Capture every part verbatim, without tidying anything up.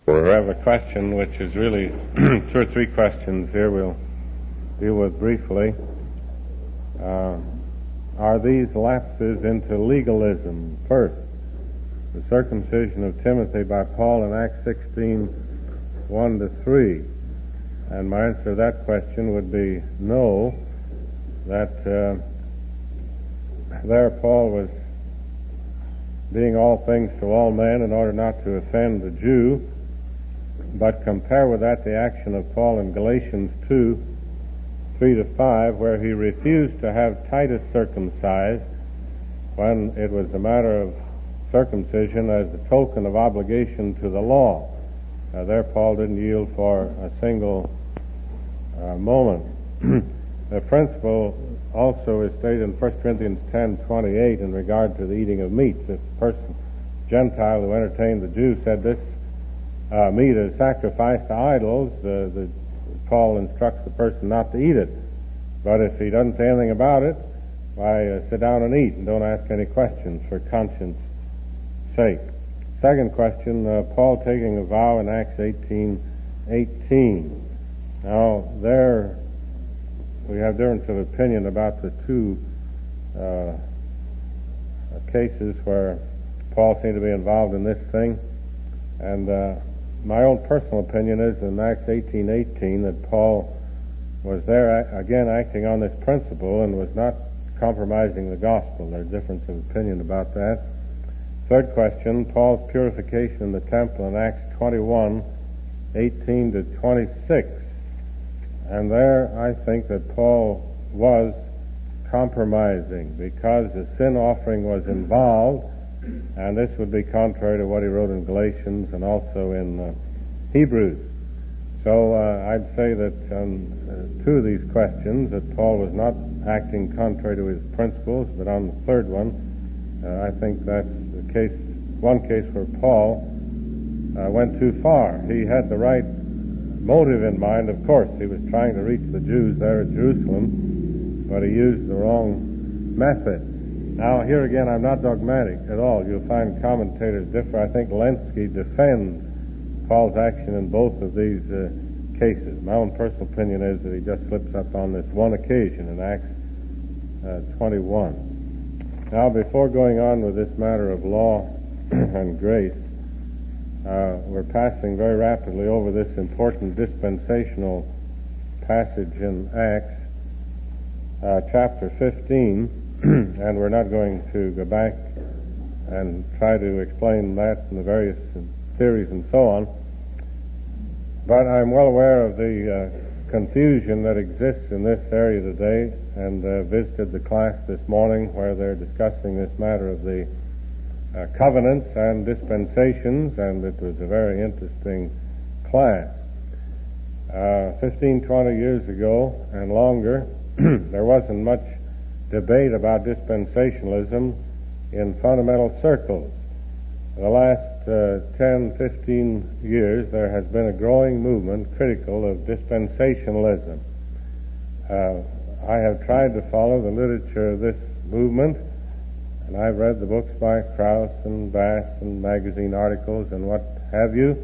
We have a question which is really two or three questions here we'll deal with briefly. Uh, are these lapses into legalism? First, the circumcision of Timothy by Paul in Acts sixteen, one to three. And my answer to that question would be no, that uh, there Paul was being all things to all men in order not to offend the Jew. But compare with that the action of Paul in Galatians two, three to five, where he refused to have Titus circumcised when it was a matter of circumcision as a token of obligation to the law. Uh, there Paul didn't yield for a single uh, moment. The principle also is stated in First Corinthians ten, twenty-eight in regard to the eating of meat. This person, Gentile who entertained the Jews, said this Uh, meat is sacrificed to idols. Uh, the, Paul instructs the person not to eat it. But if he doesn't say anything about it, why, uh, sit down and eat and don't ask any questions for conscience sake. Second question, uh, Paul taking a vow in Acts eighteen eighteen. Now, there we have difference of opinion about the two uh, cases where Paul seemed to be involved in this thing. And uh, my own personal opinion is in Acts eighteen eighteen that Paul was there again acting on this principle and was not compromising the gospel. There's difference of opinion about that. Third question, Paul's purification in the temple in Acts twenty-one, eighteen to twenty-six. And there I think that Paul was compromising because the sin offering was involved. And this would be contrary to what he wrote in Galatians and also in uh, Hebrews. So uh, I'd say that on uh, two of these questions that Paul was not acting contrary to his principles, but on the third one, uh, I think that's the case, one case where Paul uh, went too far. He had the right motive in mind, of course. He was trying to reach the Jews there at Jerusalem, but he used the wrong method. Now, here again, I'm not dogmatic at all. You'll find commentators differ. I think Lenski defends Paul's action in both of these uh, cases. My own personal opinion is that he just slips up on this one occasion in Acts uh, twenty-one. Now, before going on with this matter of law and grace, uh, we're passing very rapidly over this important dispensational passage in Acts, uh, chapter fifteen. And we're not going to go back and try to explain that and the various theories and so on. But I'm well aware of the uh, confusion that exists in this area today, and uh, visited the class this morning where they're discussing this matter of the uh, covenants and dispensations, and it was a very interesting class. Uh, fifteen, twenty years ago and longer, there wasn't much debate about dispensationalism in fundamental circles. In the last uh, ten, fifteen years, there has been a growing movement critical of dispensationalism. Uh, I have tried to follow the literature of this movement, and I've read the books by Krauss and Bass and magazine articles and what have you.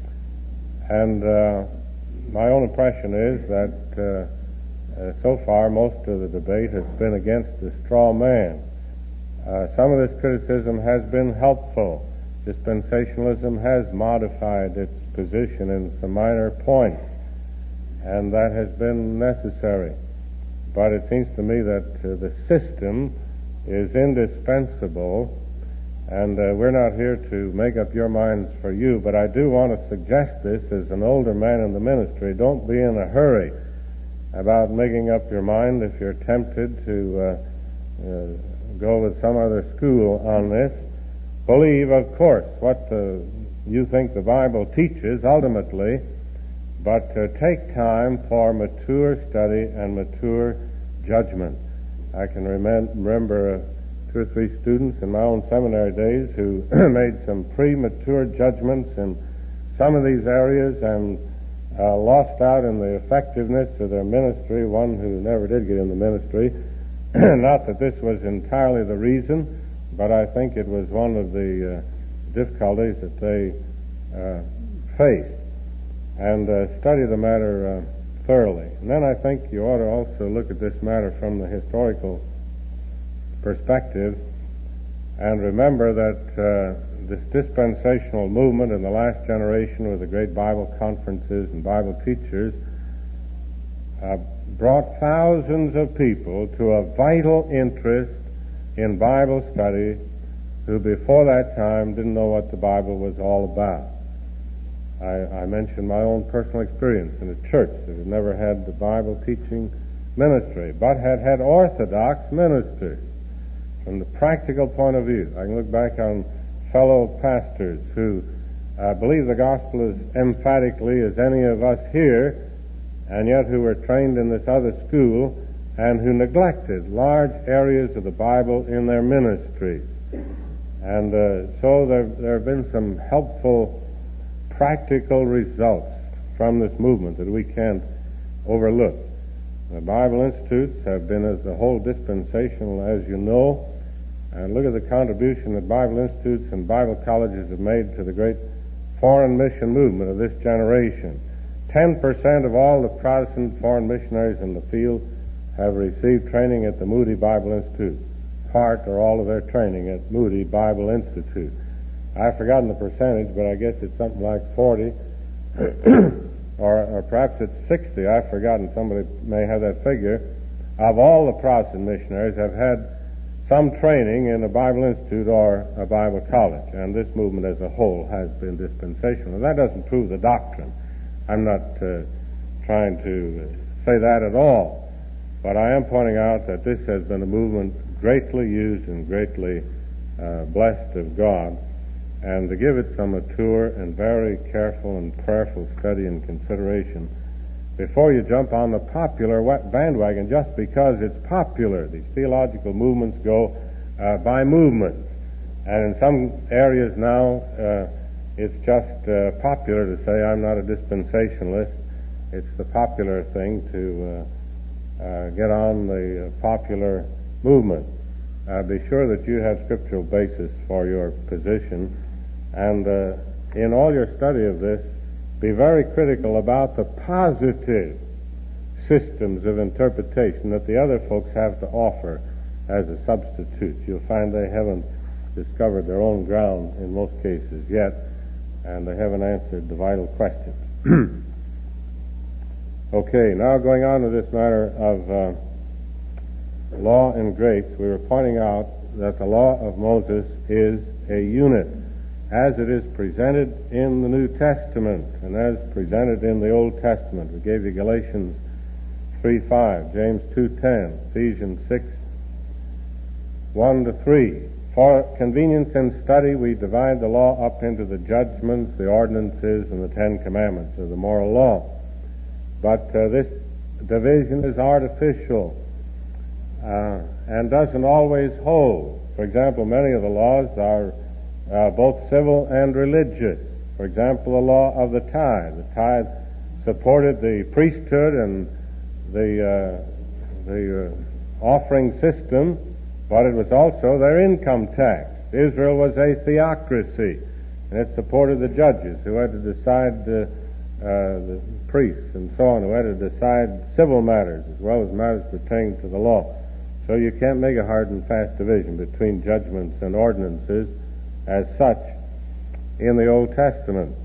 And uh, my own impression is that uh, Uh, so far, most of the debate has been against the straw man. Uh, some of this criticism has been helpful. Dispensationalism has modified its position in some minor points, and that has been necessary. But it seems to me that uh, the system is indispensable, and uh, we're not here to make up your minds for you, but I do want to suggest this as an older man in the ministry. Don't be in a hurry about making up your mind if you're tempted to uh, uh, go with some other school on this. Believe, of course, what uh, you think the Bible teaches ultimately, but uh, take time for mature study and mature judgment. I can rem- remember uh, two or three students in my own seminary days who made some premature judgments in some of these areas and Uh, lost out in the effectiveness of their ministry, one who never did get in the ministry. Not that this was entirely the reason, but I think it was one of the uh, difficulties that they uh, faith and uh, study the matter uh, thoroughly. And then I think you ought to also look at this matter from the historical perspective and remember that uh, this dispensational movement in the last generation with the great Bible conferences and Bible teachers uh, brought thousands of people to a vital interest in Bible study who before that time didn't know what the Bible was all about. I, I mentioned my own personal experience in a church that had never had the Bible teaching ministry, but had had orthodox ministers. From the practical point of view, I can look back on fellow pastors who uh, believe the gospel as emphatically as any of us here, and yet who were trained in this other school and who neglected large areas of the Bible in their ministries. And uh, so there, there have been some helpful practical results from this movement that we can't overlook. The Bible Institutes have been as a whole dispensational, as you know, and look at the contribution that Bible Institutes and Bible colleges have made to the great foreign mission movement of this generation. Ten percent of all the Protestant foreign missionaries in the field have received training at the Moody Bible Institute. Part or all of their training at Moody Bible Institute. I've forgotten the percentage, but I guess it's something like forty, or, or perhaps it's sixty. I've forgotten. Somebody may have that figure. Of all the Protestant missionaries have had some training in a Bible Institute or a Bible college, and this movement as a whole has been dispensational. And that doesn't prove the doctrine. I'm not uh, trying to say that at all, but I am pointing out that this has been a movement greatly used and greatly uh, blessed of God, and to give it some mature and very careful and prayerful study and consideration before you jump on the popular bandwagon just because it's popular. These theological movements go uh, by movements, and in some areas now uh, it's just uh, popular to say I'm not a dispensationalist. It's the popular thing to uh, uh, get on the uh, popular movement. Uh, be sure that you have scriptural basis for your position, and uh, in all your study of this, be very critical about the positive systems of interpretation that the other folks have to offer as a substitute. You'll find they haven't discovered their own ground in most cases yet, and they haven't answered the vital questions. Okay, now going on to this matter of uh, law and grace, we were pointing out that the law of Moses is a unit as it is presented in the New Testament and as presented in the Old Testament. We gave you Galatians three five, James two ten, Ephesians six one to three. For convenience in study, we divide the law up into the judgments, the ordinances, and the Ten Commandments of the moral law. But uh, this division is artificial uh, and doesn't always hold. For example, many of the laws are uh, both civil and religious. For example, the law of the tithe. The tithe supported the priesthood and the uh, the uh, offering system, but it was also their income tax. Israel was a theocracy, and it supported the judges who had to decide uh, uh, the priests and so on, who had to decide civil matters as well as matters pertaining to the law. So you can't make a hard and fast division between judgments and ordinances as such in the Old Testament.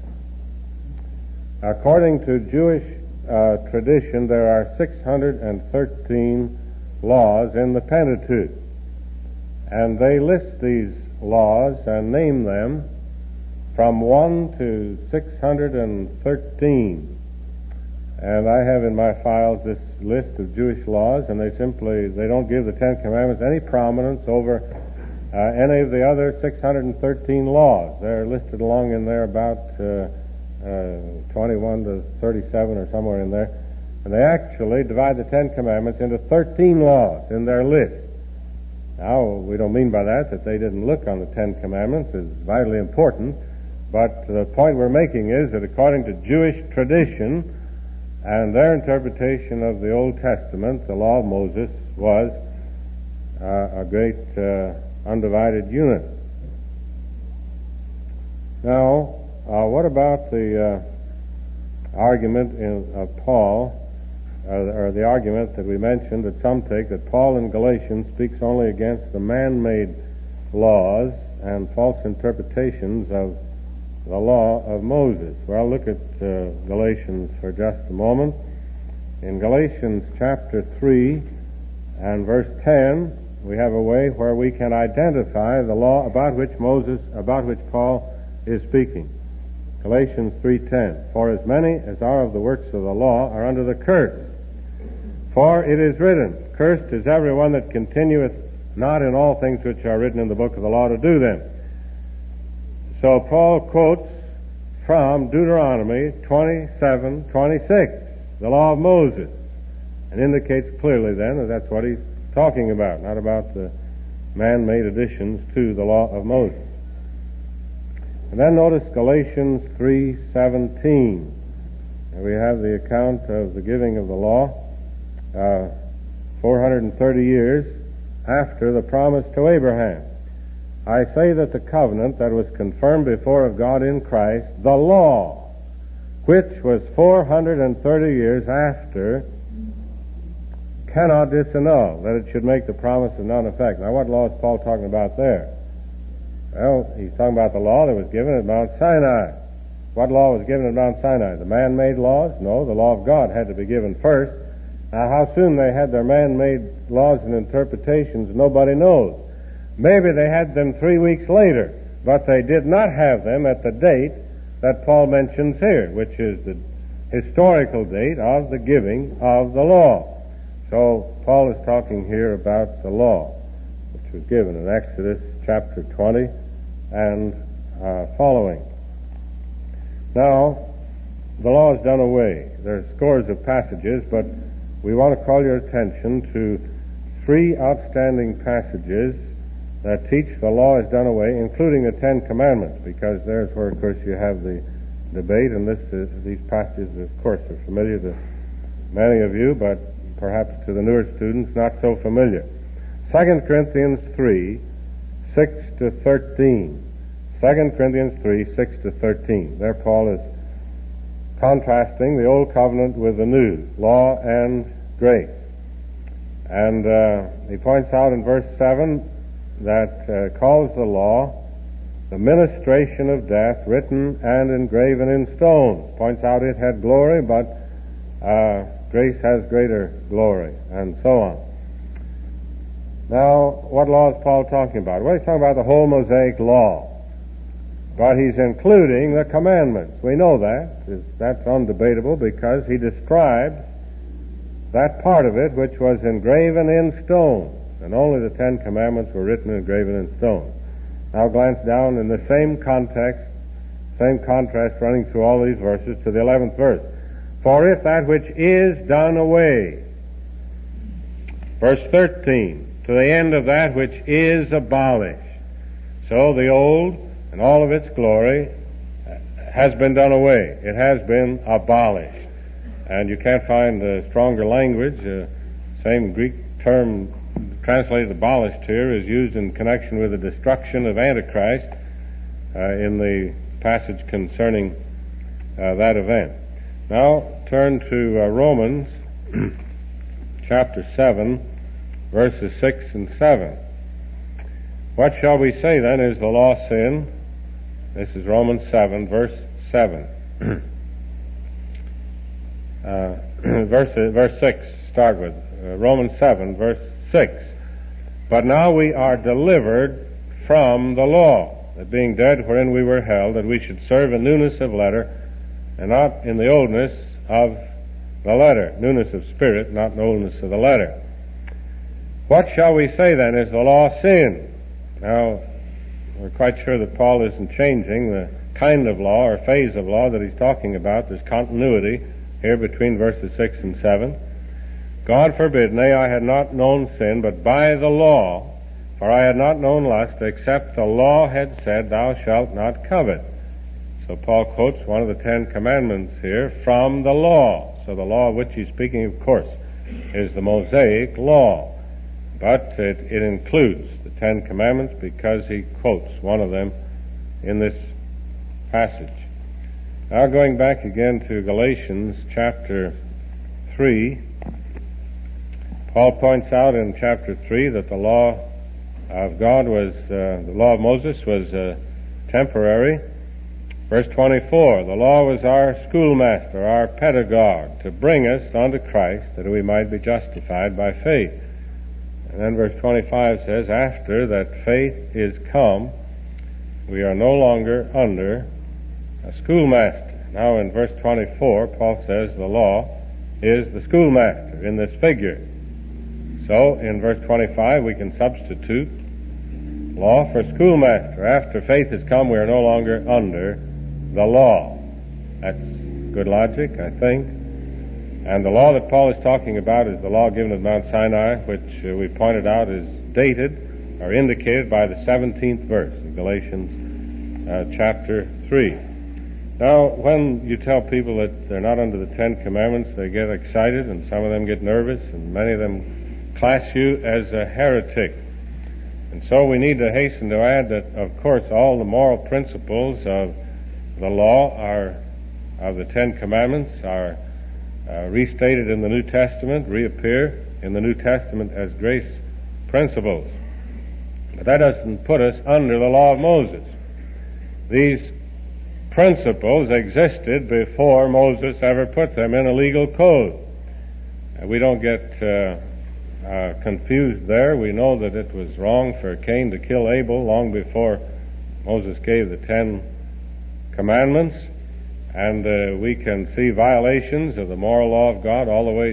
According to Jewish uh, tradition, there are six hundred thirteen laws in the Pentateuch, and they list these laws and name them from one to six hundred thirteen. And I have in my files this list of Jewish laws, and they simply, they don't give the Ten Commandments any prominence over uh, any of the other six hundred thirteen laws. They're listed along in there about uh, uh, twenty-one to thirty-seven or somewhere in there. And they actually divide the Ten Commandments into thirteen laws in their list. Now, we don't mean by that that they didn't look on the Ten Commandments as vitally important, but the point we're making is that according to Jewish tradition and their interpretation of the Old Testament, the law of Moses was uh, a great uh, undivided unit. Now, uh, what about the uh, argument in, of Paul, uh, or the argument that we mentioned that some take that Paul in Galatians speaks only against the man-made laws and false interpretations of the law of Moses? Well, look at uh, Galatians for just a moment. In Galatians chapter three and verse ten, we have a way where we can identify the law about which Moses, about which Paul is speaking. Galatians three ten, for as many as are of the works of the law are under the curse. For it is written, cursed is every one that continueth not in all things which are written in the book of the law to do them. So Paul quotes from Deuteronomy twenty-seven twenty-six, the law of Moses, and indicates clearly then that that's what he's talking about, not about the man-made additions to the law of Moses. And then notice Galatians three seventeen. And we have the account of the giving of the law uh, four hundred thirty years after the promise to Abraham. I say that the covenant that was confirmed before of God in Christ, the law, which was four hundred thirty years after, cannot disannul, that it should make the promise of none effect. Now, what law is Paul talking about there? Well, he's talking about the law that was given at Mount Sinai. What law was given at Mount Sinai? The man-made laws? No, the law of God had to be given first. Now, how soon they had their man-made laws and interpretations, nobody knows. Maybe they had them three weeks later, but they did not have them at the date that Paul mentions here, which is the historical date of the giving of the law. So Paul is talking here about the law, which was given in Exodus chapter twenty and uh, following. Now, the law is done away. There are scores of passages, but we want to call your attention to three outstanding passages that teach the law is done away, including the Ten Commandments, because there's where, of course, you have the debate, and this is, these passages, of course, are familiar to many of you, but perhaps to the newer students, not so familiar. Second Corinthians three, six to thirteen. Second Corinthians three, six to thirteen. There Paul is contrasting the Old Covenant with the New, law and grace. And uh, he points out in verse seven that uh, calls the law the ministration of death written and engraven in stones. Points out it had glory, but uh, grace has greater glory, and so on. Now, what law is Paul talking about? Well, he's talking about the whole Mosaic law. But he's including the commandments. We know that. That's undebatable because he describes that part of it which was engraven in stone. And only the Ten Commandments were written and engraven in stone. Now glance down in the same context, same contrast running through all these verses to the eleventh verse. For if that which is done away, verse thirteen, to the end of that which is abolished. So the old and all of its glory has been done away. It has been abolished. And you can't find a stronger language. Uh, same Greek term translated abolished here is used in connection with the destruction of Antichrist uh, in the passage concerning uh, that event. Now turn to uh, Romans chapter seven, verses six and seven. What shall we say then? Is the law sin? This is Romans seven, verse seven. uh, verse, verse six, start with. Uh, Romans seven, verse six. But now we are delivered from the law, that being dead wherein we were held, that we should serve in newness of letter, and not in the oldness of the letter. Newness of spirit, not in the oldness of the letter. What shall we say then? Is the law sin? Now, we're quite sure that Paul isn't changing the kind of law or phase of law that he's talking about. There's continuity here between verses six and seven. God forbid, nay, I had not known sin, but by the law, for I had not known lust, except the law had said, thou shalt not covet. So Paul quotes one of the Ten Commandments here from the law. So the law of which he's speaking, of course, is the Mosaic law. But it, it includes the Ten Commandments because he quotes one of them in this passage. Now going back again to Galatians chapter three, Paul points out in chapter three that the law of God was, uh, the law of Moses was uh, temporary. Verse twenty-four, the law was our schoolmaster, our pedagogue, to bring us unto Christ, that we might be justified by faith. And then verse twenty-five says, after that faith is come, we are no longer under a schoolmaster. Now in verse twenty-four, Paul says the law is the schoolmaster in this figure. So in verse twenty-five, we can substitute law for schoolmaster. After faith has come, we are no longer under the law. That's good logic, I think. And the law that Paul is talking about is the law given at Mount Sinai, which uh, we pointed out is dated or indicated by the seventeenth verse of Galatians uh, chapter three. Now, when you tell people that they're not under the Ten Commandments, they get excited, and some of them get nervous, and many of them class you as a heretic. And so we need to hasten to add that, of course, all the moral principles of the law are, of the Ten Commandments, are uh, restated in the New Testament, reappear in the New Testament as grace principles. But that doesn't put us under the law of Moses. These principles existed before Moses ever put them in a legal code. Uh, we don't get uh, uh, confused there. We know that it was wrong for Cain to kill Abel long before Moses gave the Ten Commandments, and uh, we can see violations of the moral law of God all the way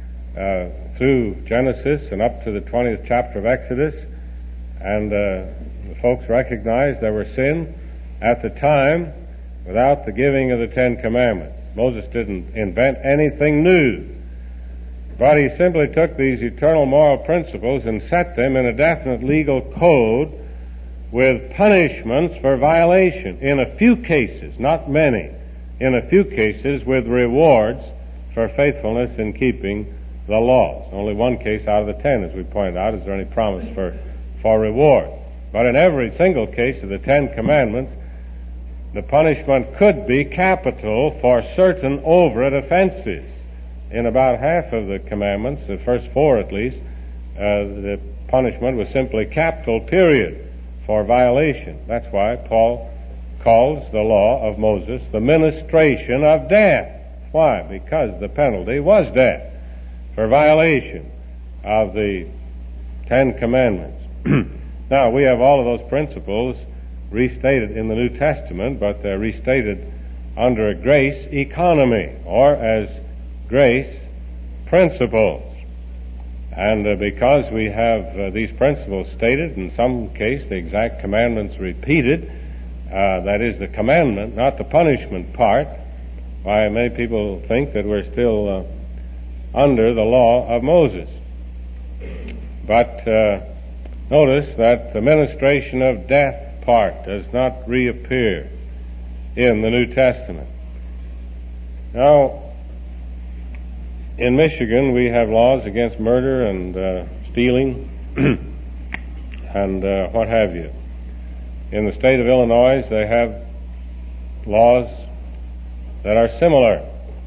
uh, through Genesis and up to the twentieth chapter of Exodus, and uh, the folks recognized there were sin at the time without the giving of the Ten Commandments. Moses didn't invent anything new, but he simply took these eternal moral principles and set them in a definite legal code with punishments for violation. In a few cases, not many, in a few cases with rewards for faithfulness in keeping the laws. Only one case out of the ten, as we pointed out, is there any promise for, for reward. But in every single case of the Ten Commandments, the punishment could be capital for certain overt offenses. In about half of the commandments, the first four at least, uh, the punishment was simply capital, period, for violation. That's why Paul calls the law of Moses the ministration of death. Why? Because the penalty was death for violation of the Ten Commandments. Now, we have all of those principles restated in the New Testament, but they're restated under a grace economy, or as grace principles. And uh, because we have uh, these principles stated, in some case the exact commandments repeated, uh, that is the commandment, not the punishment part, why many people think that we're still uh, under the law of Moses. But uh, notice that the ministration of death part does not reappear in the New Testament. Now, in Michigan, we have laws against murder and uh, stealing and uh, what have you. In the state of Illinois, they have laws that are similar.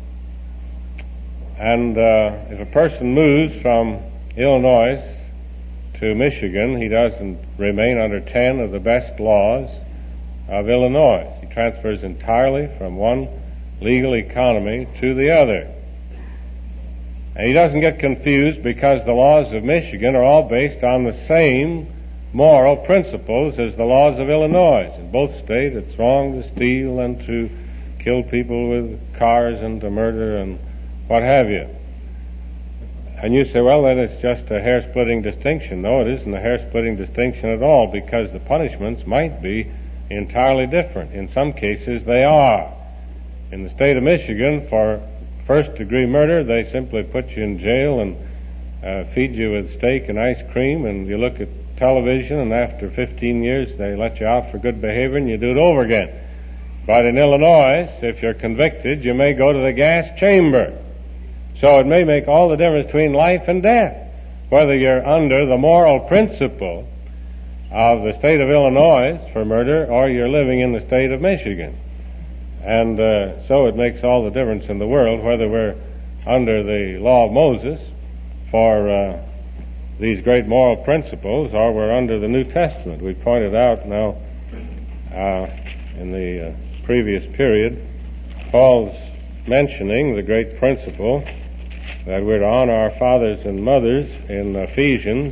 And uh, if a person moves from Illinois to Michigan, he doesn't remain under ten of the best laws of Illinois. He transfers entirely from one legal economy to the other. And he doesn't get confused because the laws of Michigan are all based on the same moral principles as the laws of Illinois. In both states, it's wrong to steal and to kill people with cars and to murder and what have you. And you say, well, then it's just a hair-splitting distinction. No, it isn't a hair-splitting distinction at all, because the punishments might be entirely different. In some cases, they are. In the state of Michigan, for first-degree murder, they simply put you in jail and uh, feed you with steak and ice cream, and you look at television, and after fifteen years, they let you out for good behavior, and you do it over again. But in Illinois, if you're convicted, you may go to the gas chamber. So it may make all the difference between life and death, whether you're under the moral principle of the state of Illinois for murder or you're living in the state of Michigan. And uh, so it makes all the difference in the world whether we're under the law of Moses for uh, these great moral principles or we're under the New Testament. We pointed out now uh, in the uh, previous period, Paul's mentioning the great principle that we're to honor our fathers and mothers in Ephesians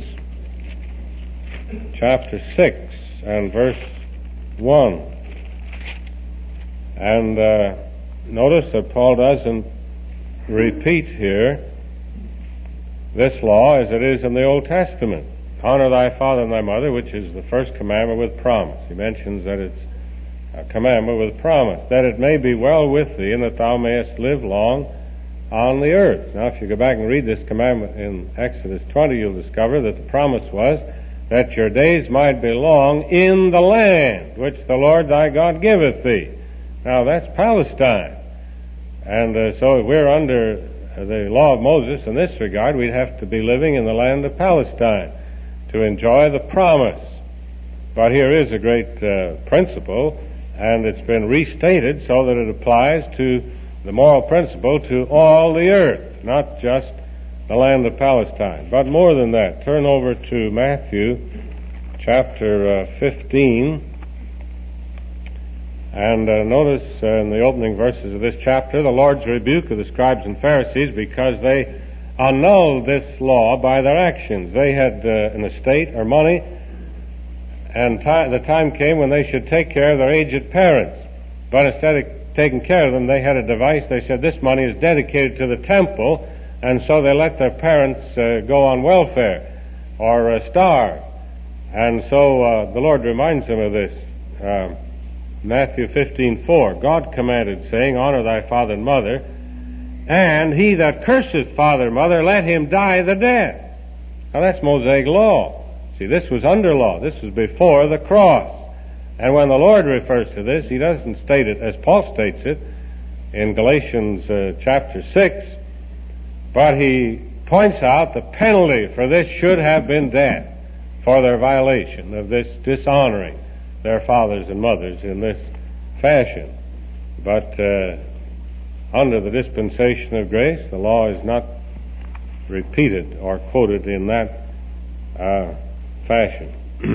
chapter six and verse one. And uh, notice that Paul doesn't repeat here this law as it is in the Old Testament. Honor thy father and thy mother, which is the first commandment with promise. He mentions that it's a commandment with promise, that it may be well with thee and that thou mayest live long on the earth. Now, if you go back and read this commandment in Exodus twenty, you'll discover that the promise was that your days might be long in the land which the Lord thy God giveth thee. Now, that's Palestine. And uh, so if we're under the law of Moses in this regard, we'd have to be living in the land of Palestine to enjoy the promise. But here is a great uh, principle, and it's been restated so that it applies to the moral principle to all the earth, not just the land of Palestine. But more than that, turn over to Matthew chapter uh, fifteen, and uh, notice uh, in the opening verses of this chapter the Lord's rebuke of the scribes and Pharisees because they annulled this law by their actions. They had uh, an estate or money, and ti- the time came when they should take care of their aged parents. But instead of taking care of them, they had a device. They said this money is dedicated to the temple, and so they let their parents uh, go on welfare or uh, starve. And so uh, the Lord reminds them of this. Uh, Matthew fifteen four, God commanded, saying, honor thy father and mother, and he that curseth father and mother, let him die the death. Now that's Mosaic law. See, this was under law. This was before the cross. And when the Lord refers to this, he doesn't state it as Paul states it in Galatians uh, chapter six, but he points out the penalty for this should have been death for their violation of this dishonoring their fathers and mothers in this fashion. But uh, under the dispensation of grace, the law is not repeated or quoted in that uh, fashion.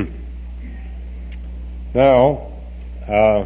Now, uh,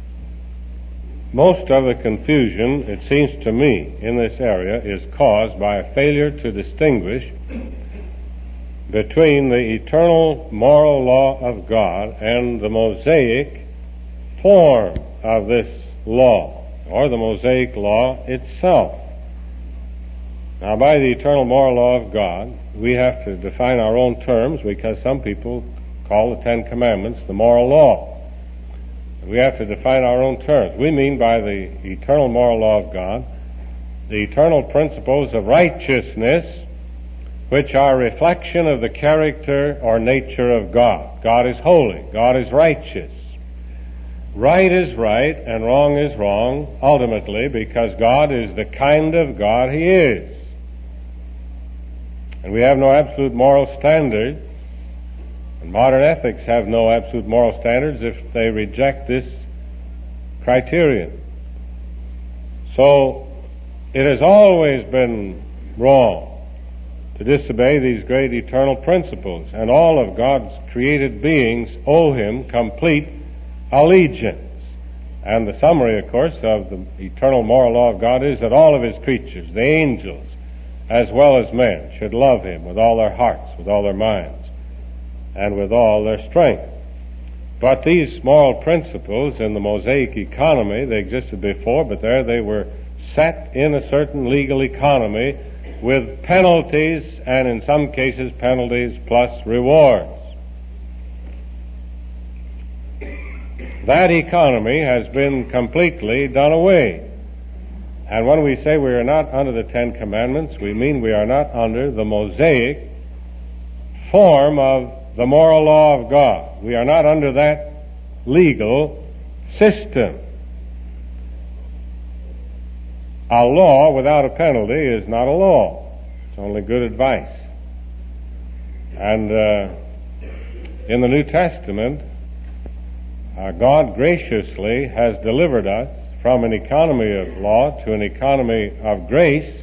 most of the confusion, it seems to me, in this area is caused by a failure to distinguish between the eternal moral law of God and the Mosaic form of this law, or the Mosaic law itself. Now, by the eternal moral law of God, we have to define our own terms because some people call the Ten Commandments the moral law. We have to define our own terms. We mean by the eternal moral law of God the eternal principles of righteousness, which are a reflection of the character or nature of God. God is holy. God is righteous. Right is right and wrong is wrong, ultimately, because God is the kind of God He is. And we have no absolute moral standards, and modern ethics have no absolute moral standards if they reject this criterion. So, it has always been wrong to disobey these great eternal principles, and all of God's created beings owe Him complete allegiance. And the summary, of course, of the eternal moral law of God is that all of His creatures, the angels as well as men, should love Him with all their hearts, with all their minds, and with all their strength. But these moral principles in the Mosaic economy, they existed before, but there they were set in a certain legal economy with penalties, and in some cases penalties plus rewards. That economy has been completely done away. And when we say we are not under the Ten Commandments, we mean we are not under the Mosaic form of the moral law of God. We are not under that legal system. A law without a penalty is not a law. It's only good advice. And uh, in the New Testament, uh, God graciously has delivered us from an economy of law to an economy of grace.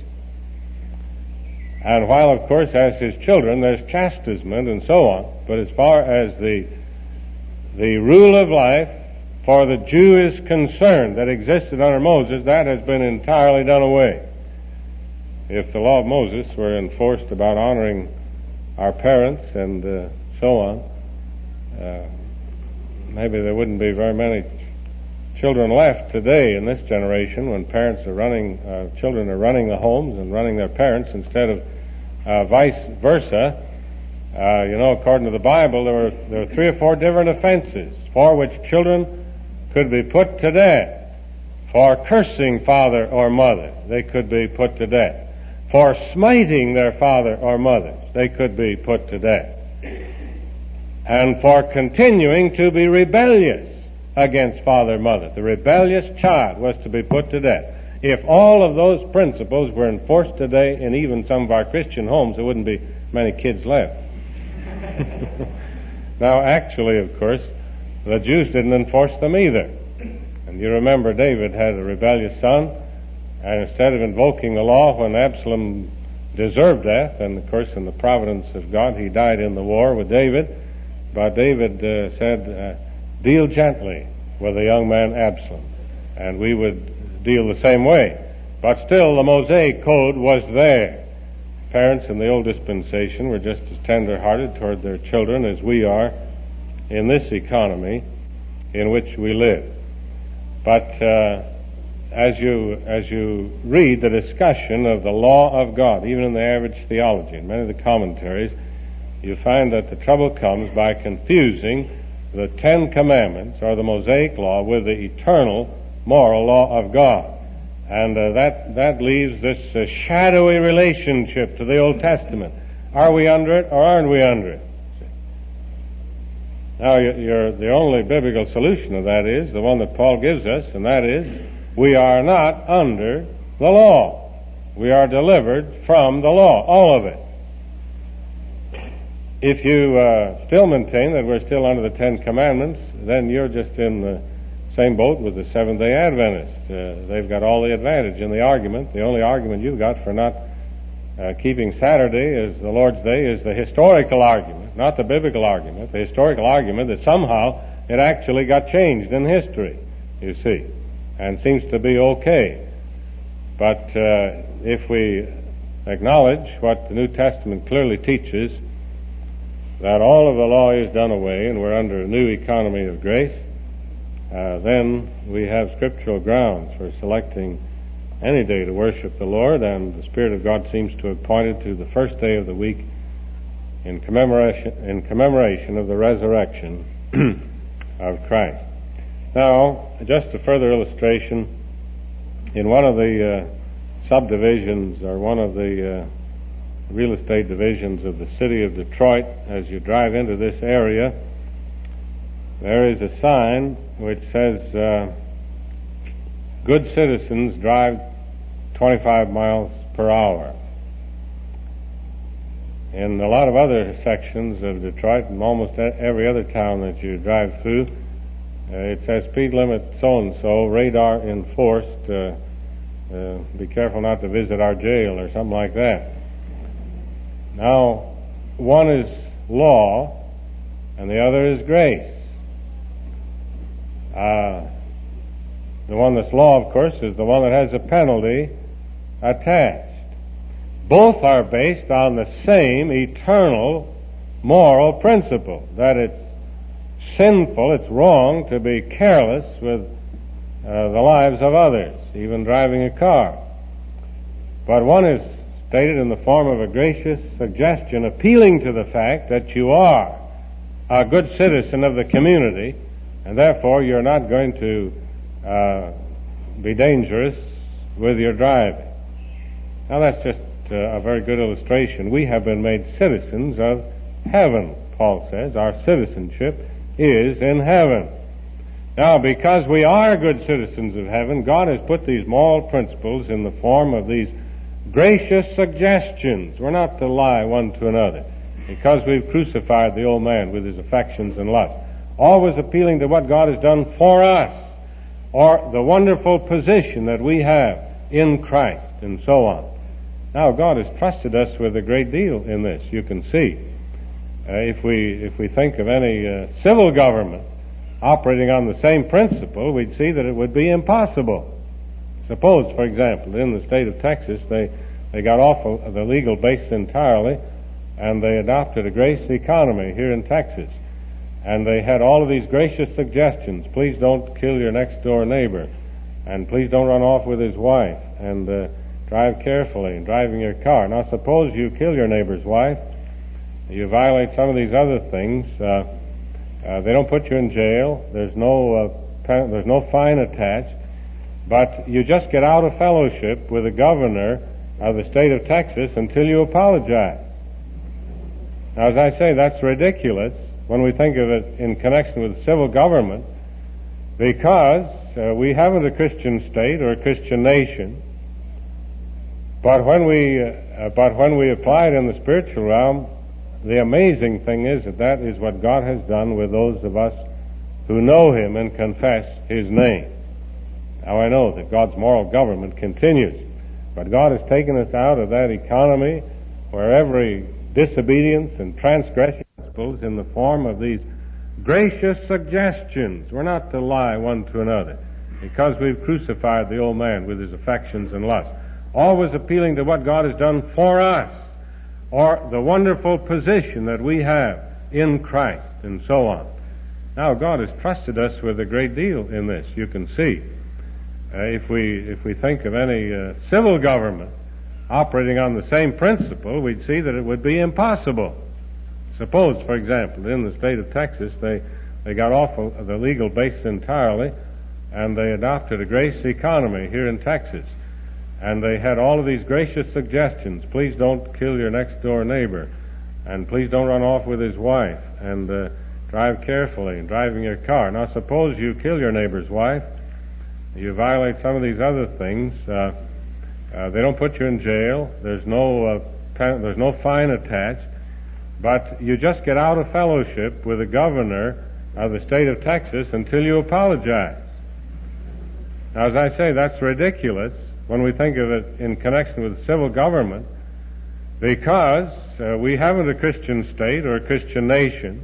And while, of course, as his children, there's chastisement and so on, but as far as the the rule of life for the Jew is concerned that existed under Moses, that has been entirely done away. If the law of Moses were enforced about honoring our parents and uh, so on, uh, maybe there wouldn't be very many children left today in this generation when parents are running, uh, children are running the homes and running their parents instead of uh, vice versa. Uh, you know, according to the Bible, there were, there were three or four different offenses for which children could be put to death. For cursing father or mother, they could be put to death. For smiting their father or mother, they could be put to death. And for continuing to be rebellious against father or mother. The rebellious child was to be put to death. If all of those principles were enforced today in even some of our Christian homes, there wouldn't be many kids left. Now, actually, of course, the Jews didn't enforce them either. And you remember David had a rebellious son, and instead of invoking the law when Absalom deserved death, and of course in the providence of God he died in the war with David, but David uh, said, uh, deal gently with the young man Absalom, and we would deal the same way. But still the Mosaic code was there. Parents in the old dispensation were just as tender-hearted toward their children as we are in this economy in which we live. But uh, as you as you read the discussion of the law of God, even in the average theology and many of the commentaries, you find that the trouble comes by confusing the Ten Commandments or the Mosaic law with the eternal moral law of God. And uh, that that leaves this uh, shadowy relationship to the Old Testament. Are we under it or aren't we under it? Now, you're, the only biblical solution of that is the one that Paul gives us, and that is, we are not under the law. We are delivered from the law, all of it. If you uh, still maintain that we're still under the Ten Commandments, then you're just in the same boat with the Seventh-day Adventists. Uh, they've got all the advantage in the argument. The only argument you've got for not uh, keeping Saturday as the Lord's Day is the historical argument, not the biblical argument. The historical argument that somehow it actually got changed in history, you see, and seems to be okay. But uh, if we acknowledge what the New Testament clearly teaches, that all of the law is done away and we're under a new economy of grace, Uh, then we have scriptural grounds for selecting any day to worship the Lord, and the Spirit of God seems to have pointed to the first day of the week in commemoration in commemoration of the resurrection of Christ. Now, just a further illustration, in one of the uh, subdivisions or one of the uh, real estate divisions of the city of Detroit, as you drive into this area, there is a sign which says, uh, good citizens drive twenty-five miles per hour. In a lot of other sections of Detroit and almost every other town that you drive through, uh, it says speed limit so-and-so, radar enforced, uh, uh, be careful not to visit our jail or something like that. Now, one is law and the other is grace. Uh, the one that's law, of course, is the one that has a penalty attached. Both are based on the same eternal moral principle, that it's sinful, it's wrong to be careless with uh, the lives of others, even driving a car. But one is stated in the form of a gracious suggestion appealing to the fact that you are a good citizen of the community, and therefore you're not going to uh, be dangerous with your driving. Now that's just uh, a very good illustration. We have been made citizens of heaven, Paul says. Our citizenship is in heaven. Now, because we are good citizens of heaven, God has put these moral principles in the form of these gracious suggestions. We're not to lie one to another, because we've crucified the old man with his affections and lusts. Always appealing to what God has done for us. or the wonderful position that we have in Christ, and so on. Now, God has trusted us with a great deal in this, you can see. Uh, if we if we think of any uh, civil government operating on the same principle, we'd see that it would be impossible. Suppose, for example, in the state of Texas, they, they got off of the legal base entirely, and they adopted a grace economy here in Texas. And they had all of these gracious suggestions. Please don't kill your next door neighbor, and please don't run off with his wife, and uh, drive carefully in driving your car. Now, suppose you kill your neighbor's wife, you violate some of these other things. Uh, uh, they don't put you in jail. There's no uh, pen- there's no fine attached, but you just get out of fellowship with the governor of the state of Texas until you apologize. Now, as I say, that's ridiculous when we think of it in connection with civil government, because uh, we haven't a Christian state or a Christian nation. But when we uh, but when we apply it in the spiritual realm, the amazing thing is that that is what God has done with those of us who know Him and confess His name. Now, I know that God's moral government continues, but God has taken us out of that economy where every disobedience and transgression is in the form of these gracious suggestions. We're not to lie one to another, because we've crucified the old man with his affections and lusts, always appealing to what God has done for us, or the wonderful position that we have in Christ, and so on. Now, God has trusted us with a great deal in this, you can see. Uh, if we if we think of any uh, civil government operating on the same principle, we'd see that it would be impossible. Suppose, for example, in the state of Texas, they, they got off of the legal base entirely, and they adopted a grace economy here in Texas. And they had all of these gracious suggestions. Please don't kill your next door neighbor, and please don't run off with his wife, and uh, drive carefully in driving your car. Now, suppose you kill your neighbor's wife, you violate some of these other things. Uh, uh, they don't put you in jail. There's no uh, pen- there's no fine attached, but you just get out of fellowship with the governor of the state of Texas until you apologize. Now, as I say, that's ridiculous when we think of it in connection with civil government, because uh, we haven't a Christian state or a Christian nation.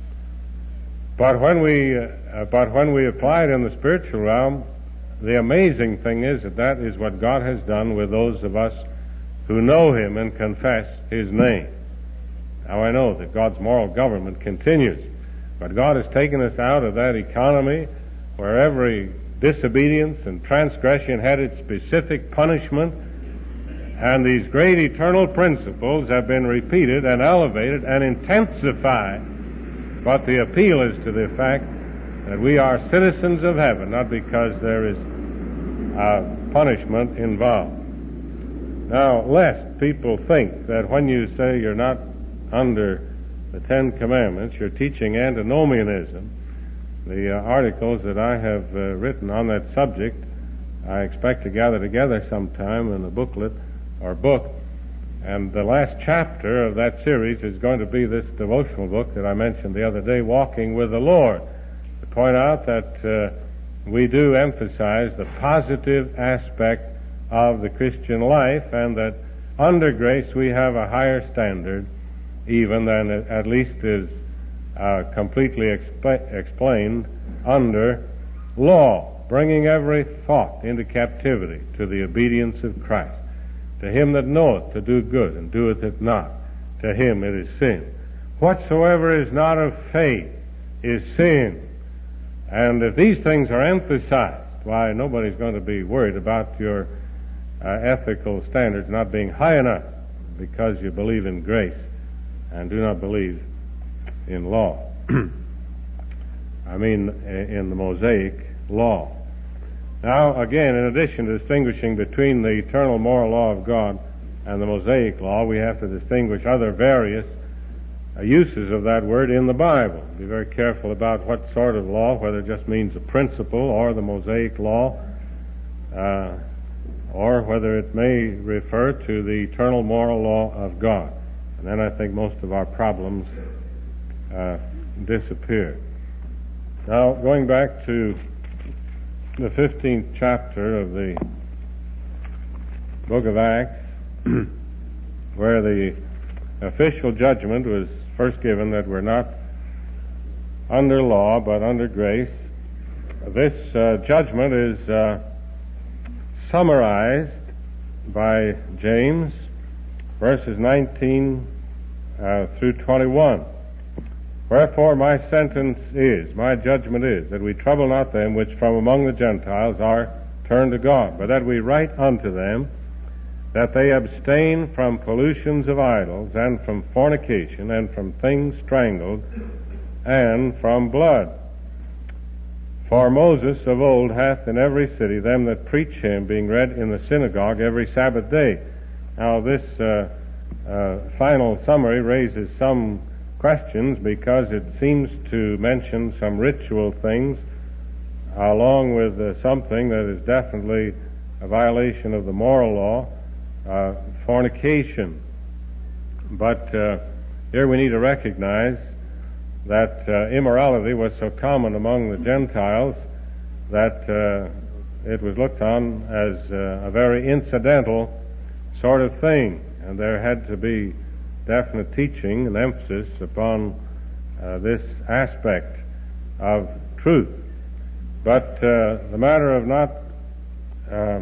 But when we uh, but when we apply it in the spiritual realm, the amazing thing is that that is what God has done with those of us who know Him and confess His name. Now, I know that God's moral government continues, but God has taken us out of that economy where every disobedience and transgression had its specific punishment, and these great eternal principles have been repeated and elevated and intensified. But the appeal is to the fact that we are citizens of heaven, not because there is uh, punishment involved. Now, lest people think that when you say you're not under the Ten Commandments, you're teaching antinomianism. The uh, articles that I have uh, written on that subject, I expect to gather together sometime in a booklet or book. And the last chapter of that series is going to be this devotional book that I mentioned the other day, Walking with the Lord, to point out that uh, we do emphasize the positive aspect of the Christian life, and that under grace we have a higher standard even than at least is uh, completely exp- explained under law, bringing every thought into captivity to the obedience of Christ. To him that knoweth to do good and doeth it not, to him it is sin. Whatsoever is not of faith is sin. And if these things are emphasized, why, nobody's going to be worried about your uh, ethical standards not being high enough because you believe in grace and do not believe in law. I mean, in the Mosaic law. Now, again, in addition to distinguishing between the eternal moral law of God and the Mosaic law, we have to distinguish other various uh, uses of that word in the Bible. Be very careful about what sort of law, whether it just means a principle or the Mosaic law, uh, or whether it may refer to the eternal moral law of God. And then I think most of our problems uh, disappear. Now, going back to the fifteenth chapter of the book of Acts, where the official judgment was first given that we're not under law but under grace. This uh, judgment is uh, summarized by James, verses nineteen uh, through twenty-one. Wherefore my sentence is, my judgment is, that we trouble not them which from among the Gentiles are turned to God, but that we write unto them that they abstain from pollutions of idols, and from fornication, and from things strangled, and from blood. For Moses of old hath in every city them that preach him, being read in the synagogue every Sabbath day. Now this uh, uh, final summary raises some questions, because it seems to mention some ritual things along with uh, something that is definitely a violation of the moral law, uh, fornication. But uh, here we need to recognize that uh, immorality was so common among the Gentiles that uh, it was looked on as uh, a very incidental sort of thing, and there had to be definite teaching and emphasis upon uh, this aspect of truth. But uh, the matter of not uh,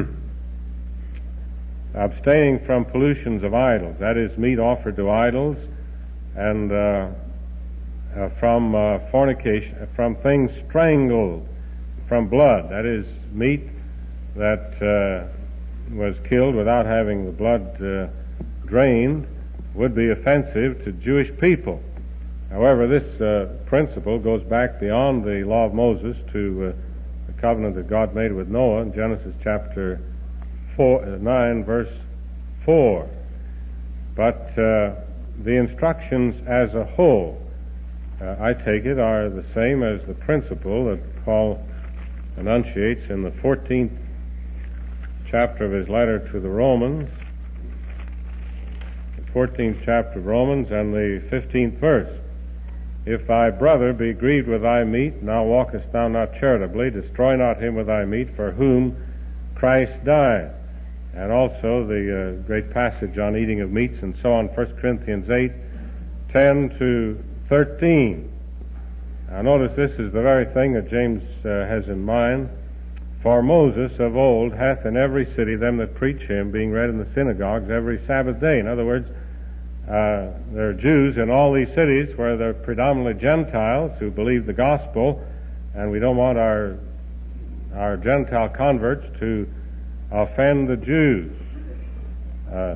abstaining from pollutions of idols, that is, meat offered to idols, and uh, uh, from uh, fornication, from things strangled, from blood, that is, meat that uh, was killed without having the blood uh, drained, would be offensive to Jewish people. However, this uh, principle goes back beyond the law of Moses to uh, the covenant that God made with Noah in Genesis chapter four, uh, nine, verse four. But uh, the instructions as a whole, uh, I take it, are the same as the principle that Paul enunciates in the fourteenth chapter of his letter to the Romans, fourteenth chapter of Romans and the fifteenth verse. If thy brother be grieved with thy meat, now walkest thou not charitably, destroy not him with thy meat, for whom Christ died. And also the uh, great passage on eating of meats and so on, First Corinthians eight, ten to thirteen. Now notice this is the very thing that James uh, has in mind. For Moses of old hath in every city them that preach him, being read in the synagogues every Sabbath day. In other words, Uh, there are Jews in all these cities where they're predominantly Gentiles who believe the gospel, and we don't want our our Gentile converts to offend the Jews. Uh,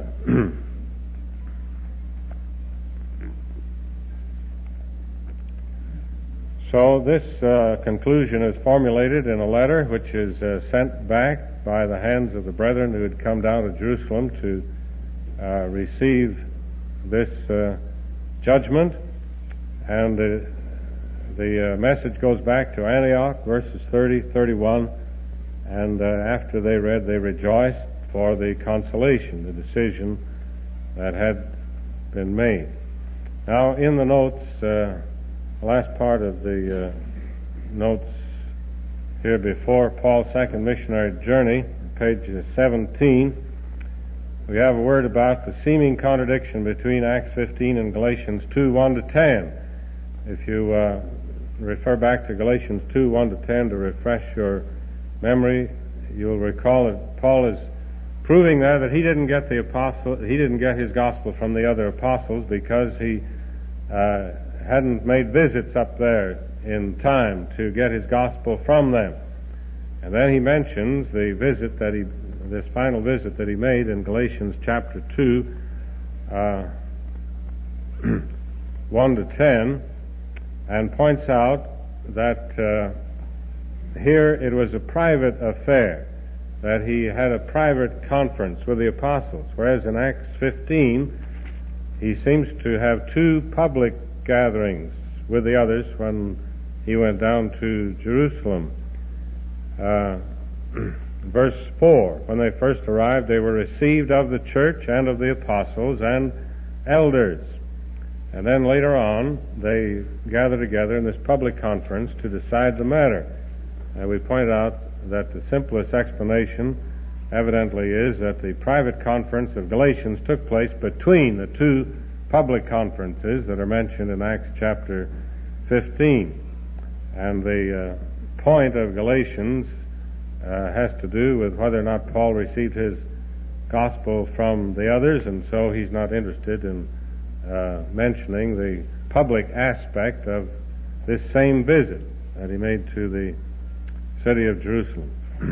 so this uh, conclusion is formulated in a letter which is uh, sent back by the hands of the brethren who had come down to Jerusalem to uh, receive this uh, judgment, and uh, the uh, message goes back to Antioch, verses thirty, thirty-one, and uh, after they read, they rejoiced for the consolation, the decision that had been made. Now, in the notes, uh, the last part of the uh, notes here before Paul's second missionary journey, page seventeen, we have a word about the seeming contradiction between Acts fifteen and Galatians two, one to ten. If you uh, refer back to Galatians two, one to ten to refresh your memory, you'll recall that Paul is proving there that he didn't get the apostle, he didn't get his gospel from the other apostles because he uh, hadn't made visits up there in time to get his gospel from them. And then he mentions the visit that he this final visit that he made in Galatians chapter two, uh, one to ten, and points out that uh, here it was a private affair, that he had a private conference with the apostles, whereas in Acts fifteen he seems to have two public gatherings with the others when he went down to Jerusalem. Uh, Verse four, when they first arrived, they were received of the church and of the apostles and elders. And then later on, they gathered together in this public conference to decide the matter. And we pointed out that the simplest explanation evidently is that the private conference of Galatians took place between the two public conferences that are mentioned in Acts chapter fifteen. And the uh, point of Galatians uh, has to do with whether or not Paul received his gospel from the others, and so he's not interested in uh, mentioning the public aspect of this same visit that he made to the city of Jerusalem.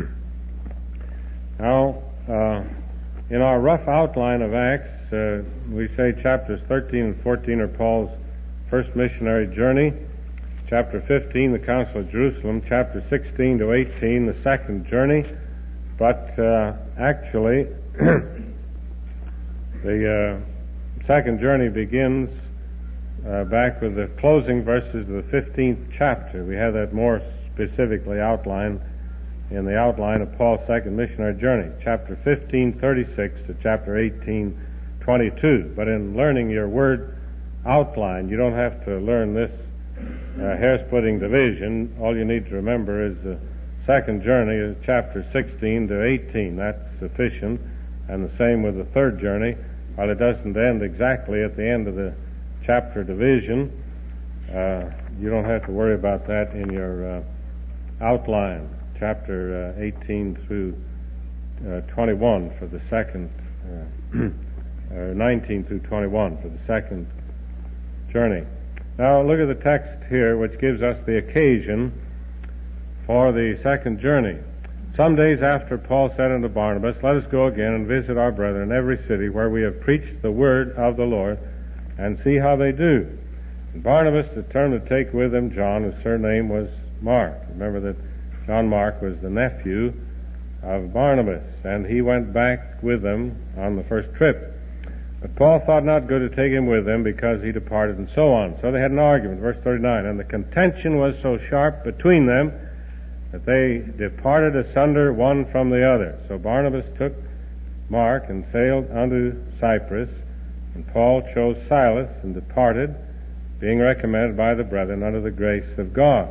Now, uh, in our rough outline of Acts, uh, we say chapters thirteen and fourteen are Paul's first missionary journey. Chapter fifteen, the Council of Jerusalem. Chapter sixteen to eighteen, the second journey. But uh, actually, the uh, second journey begins uh, back with the closing verses of the fifteenth chapter. We have that more specifically outlined in the outline of Paul's second missionary journey, chapter fifteen, thirty-six to chapter eighteen, twenty-two. But in learning your word outline, you don't have to learn this uh, hair-splitting division. All you need to remember is the second journey is chapter sixteen to eighteen. That's sufficient. And the same with the third journey. While it doesn't end exactly at the end of the chapter division, uh, you don't have to worry about that in your uh, outline. Chapter uh, eighteen through uh, twenty-one for the second, uh, or nineteen through twenty-one for the second journey. Now look at the text here, which gives us the occasion for the second journey. Some days after, Paul said unto Barnabas, Let us go again and visit our brethren in every city where we have preached the word of the Lord, and see how they do. And Barnabas determined to take with him John, whose surname was Mark. Remember that John Mark was the nephew of Barnabas, and he went back with them on the first trip. But Paul thought not good to take him with them because he departed, and so on. So they had an argument, verse thirty-nine, and the contention was so sharp between them that they departed asunder one from the other. So Barnabas took Mark and sailed unto Cyprus, and Paul chose Silas and departed, being recommended by the brethren unto the grace of God.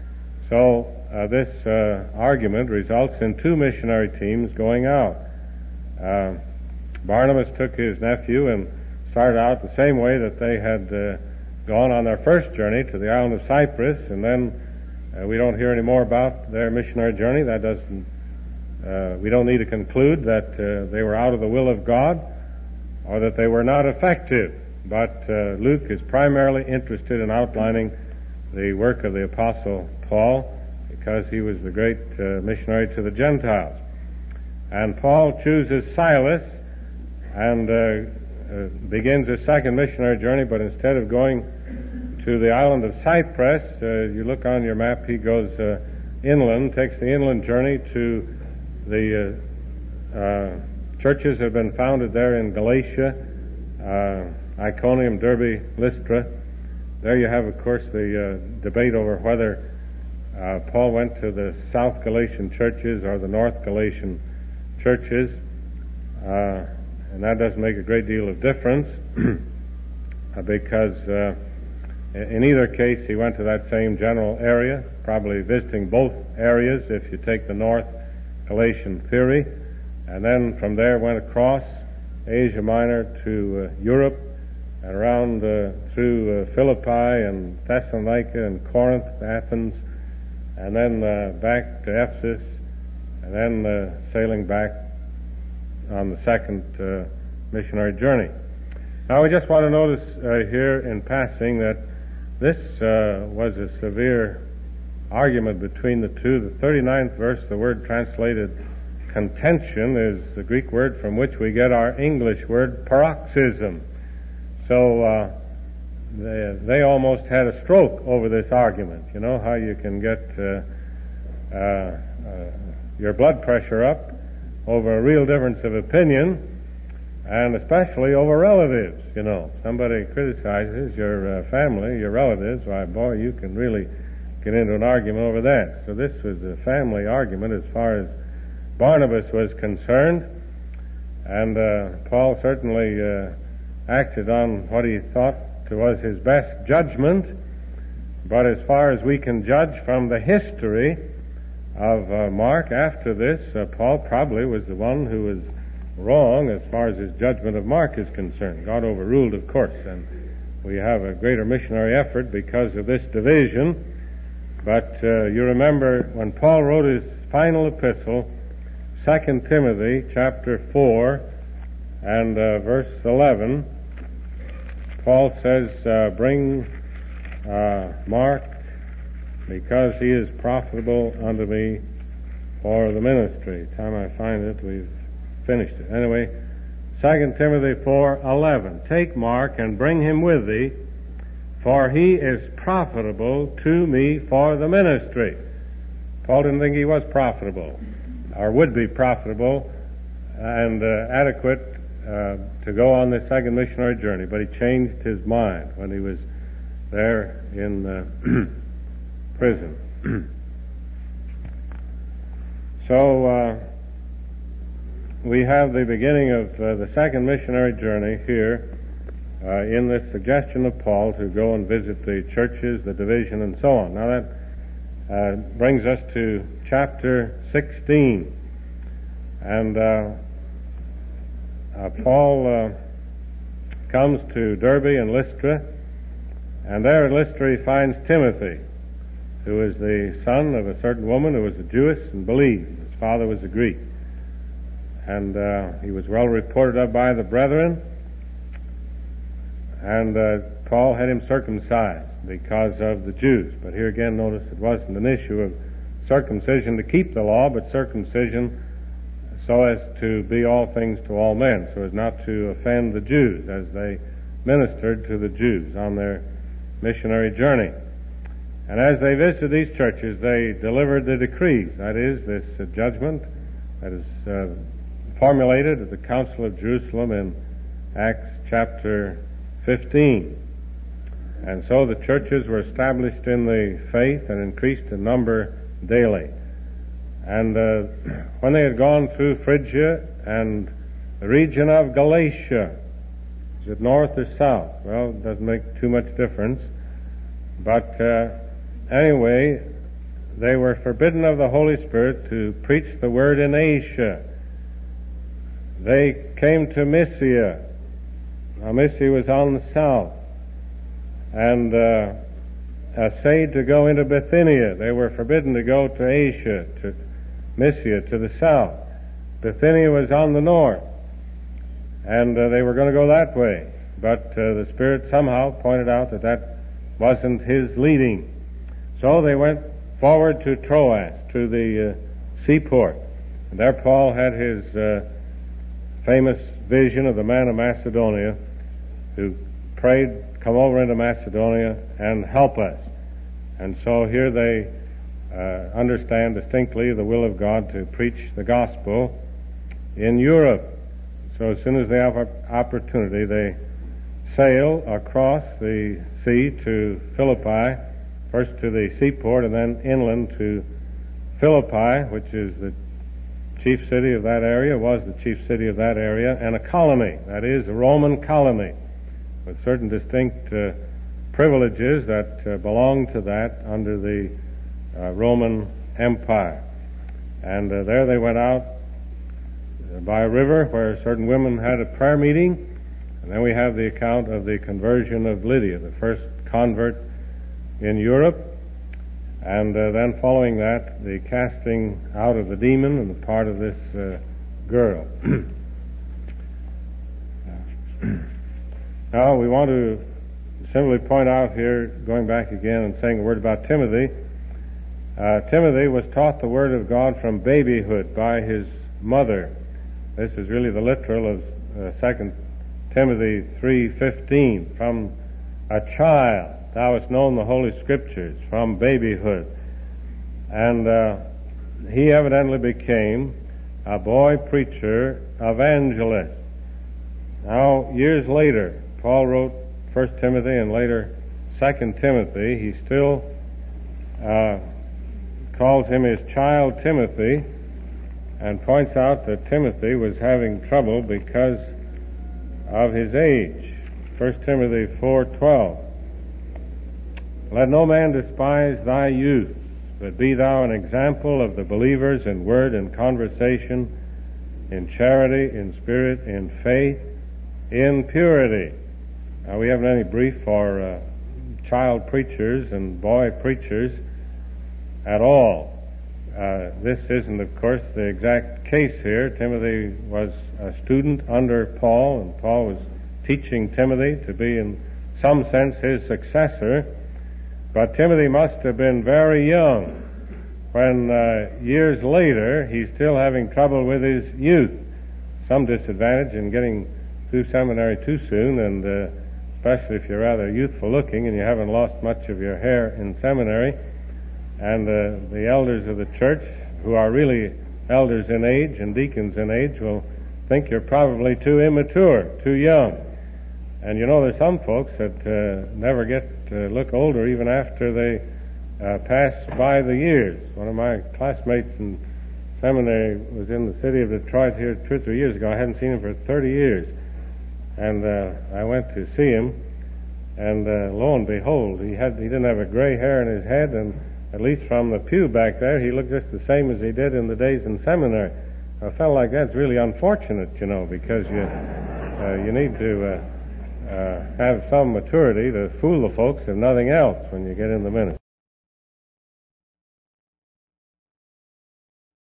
So uh, this uh, argument results in two missionary teams going out. Uh, Barnabas took his nephew and started out the same way that they had uh, gone on their first journey to the island of Cyprus, and then uh, we don't hear any more about their missionary journey. That doesn't. Uh, we don't need to conclude that uh, they were out of the will of God or that they were not effective. But uh, Luke is primarily interested in outlining the work of the Apostle Paul, because he was the great uh, missionary to the Gentiles. And Paul chooses Silas and uh, uh, begins his second missionary journey, but instead of going to the island of Cyprus, uh, you look on your map, he goes uh, inland, takes the inland journey to the uh, uh, churches that have been founded there in Galatia, uh, Iconium, Derbe, Lystra. There you have, of course, the uh, debate over whether Uh, Paul went to the South Galatian churches or the North Galatian churches, uh, and that doesn't make a great deal of difference because uh, in either case he went to that same general area, probably visiting both areas if you take the North Galatian theory, and then from there went across Asia Minor to uh, Europe and around uh, through uh, Philippi and Thessalonica and Corinth, Athens, and then uh, back to Ephesus, and then uh, sailing back on the second uh, missionary journey. Now we just want to notice uh, here in passing that this uh, was a severe argument between the two. The thirty-ninth verse, the word translated contention, is the Greek word from which we get our English word paroxysm. So uh, They, they almost had a stroke over this argument. You know how you can get uh, uh, uh, your blood pressure up over a real difference of opinion, and especially over relatives. You know, somebody criticizes your uh, family, your relatives. Why, boy, you can really get into an argument over that. So this was a family argument as far as Barnabas was concerned, and uh, Paul certainly uh, acted on what he thought was his best judgment, but as far as we can judge from the history of uh, Mark after this, uh, Paul probably was the one who was wrong as far as his judgment of Mark is concerned. God overruled, of course, and we have a greater missionary effort because of this division. But uh, you remember when Paul wrote his final epistle, Second Timothy chapter four and uh, verse eleven, Paul says, uh, bring uh, Mark, because he is profitable unto me for the ministry. Time I find it, we've finished it. Anyway, Second Timothy four eleven. Take Mark and bring him with thee, for he is profitable to me for the ministry. Paul didn't think he was profitable, or would be profitable and uh, adequate uh, to go on this second missionary journey, but he changed his mind when he was there in uh, prison. So uh, we have the beginning of uh, the second missionary journey here uh, in this suggestion of Paul to go and visit the churches, the division, and so on. Now that uh, brings us to chapter sixteen. And uh, uh, Paul uh, comes to Derbe and Lystra, and there at Lystra he finds Timothy, who is the son of a certain woman who was a Jewess and believed. His father was a Greek. And uh, he was well reported of by the brethren, and uh, Paul had him circumcised because of the Jews. But here again, notice it wasn't an issue of circumcision to keep the law, but circumcision so as to be all things to all men, so as not to offend the Jews as they ministered to the Jews on their missionary journey. And as they visited these churches, they delivered the decrees, that is, this uh, judgment that is uh, formulated at the Council of Jerusalem in Acts chapter fifteen. And so the churches were established in the faith and increased in number daily. And uh, when they had gone through Phrygia and the region of Galatia, is it north or south? Well, it doesn't make too much difference. But uh, anyway, they were forbidden of the Holy Spirit to preach the word in Asia. They came to Mysia. Now, Mysia was on the south. And uh, essayed to go into Bithynia. They were forbidden to go to Asia, to Mysia, to the south. Bithynia was on the north. And uh, they were going to go that way. But uh, the Spirit somehow pointed out that that wasn't his leading. So they went forward to Troas, to the uh, seaport. And there Paul had his uh, famous vision of the man of Macedonia who prayed, come over into Macedonia and help us. And so here they uh, understand distinctly the will of God to preach the gospel in Europe. So as soon as they have an opportunity, they sail across the sea to Philippi, first to the seaport and then inland to Philippi, which is the chief city of that area, was the chief city of that area, and a colony, that is, a Roman colony, with certain distinct uh, privileges that uh, belong to that under the uh, Roman Empire. And uh, there they went out uh, by a river where certain women had a prayer meeting, and then we have the account of the conversion of Lydia, the first convert in Europe, and uh, then following that, the casting out of the demon on the part of this uh, girl. Now, we want to simply point out here, going back again and saying a word about Timothy. Uh, Timothy was taught the Word of God from babyhood by his mother. This is really the literal of uh, Second Timothy three fifteen. From a child thou hast known the Holy Scriptures, from babyhood. And uh, he evidently became a boy preacher, evangelist. Now, years later, Paul wrote First Timothy and later Second Timothy. He still uh, calls him his child Timothy and points out that Timothy was having trouble because of his age. First Timothy four twelve. Let no man despise thy youth, but be thou an example of the believers in word and conversation, in charity, in spirit, in faith, in purity. Now, we haven't any brief for uh, child preachers and boy preachers at all. Uh, this isn't, of course, the exact case here. Timothy was a student under Paul, and Paul was teaching Timothy to be, in some sense, his successor. But Timothy must have been very young when uh, years later he's still having trouble with his youth. Some disadvantage in getting through seminary too soon, and uh, especially if you're rather youthful looking and you haven't lost much of your hair in seminary. And uh, the elders of the church, who are really elders in age and deacons in age, will think you're probably too immature, too young. And you know, there's some folks that uh, never get to look older even after they uh, pass by the years. One of my classmates in seminary was in the city of Detroit here two or three years ago. I hadn't seen him for thirty years. And uh, I went to see him, and uh, lo and behold, he had he didn't have a gray hair in his head, and at least from the pew back there, he looked just the same as he did in the days in seminary. A fellow like that's really unfortunate, you know, because you uh, you need to uh, uh, have some maturity to fool the folks, if nothing else, when you get in the ministry.